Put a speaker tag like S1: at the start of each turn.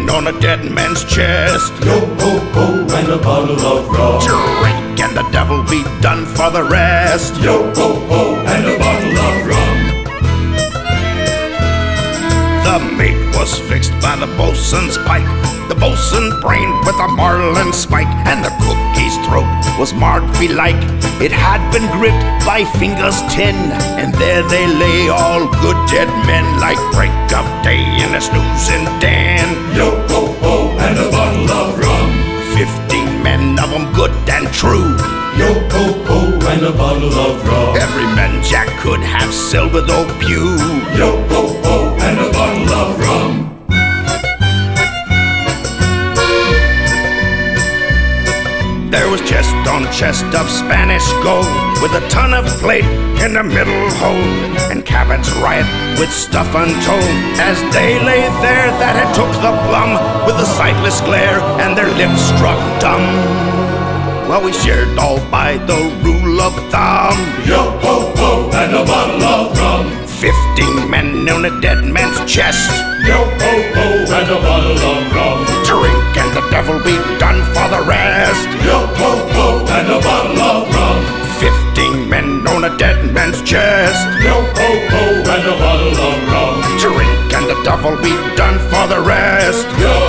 S1: men on a dead man's chest.
S2: Yo ho ho and a bottle of rum.
S1: Drink and the devil be done for the rest.
S2: Yo ho ho and a bottle of rum.
S1: The mate was fixed by the bosun's pike, the bosun brained with a marlin spike, and the cookie's throat was marked belike. It had been gripped by fingers 10, and there they lay, all good dead men, like break of day in a snoozing den.
S2: Yo ho ho and a bottle of rum.
S1: 15 men of them good and true.
S2: Yo ho ho and a bottle of rum.
S1: Every man Jack could have silver though pew.
S2: Yo ho ho and a bottle of rum.
S1: There was chest on chest of Spanish gold, with a ton of plate in the middle hold, and cabins riot with stuff untold, as they lay there that had took the plum, with a sightless glare and their lips struck dumb. Well, we shared all by the rule of thumb.
S2: Yo ho ho and a bottle of rum.
S1: 15 men on a dead man's chest.
S2: Yo ho ho and a bottle of rum.
S1: Drink and the devil be done for the rest.
S2: Yo ho ho and a bottle of rum.
S1: 15 men on a dead man's chest.
S2: Yo ho ho and a bottle of rum.
S1: Drink and the devil be done for the rest.
S2: Yo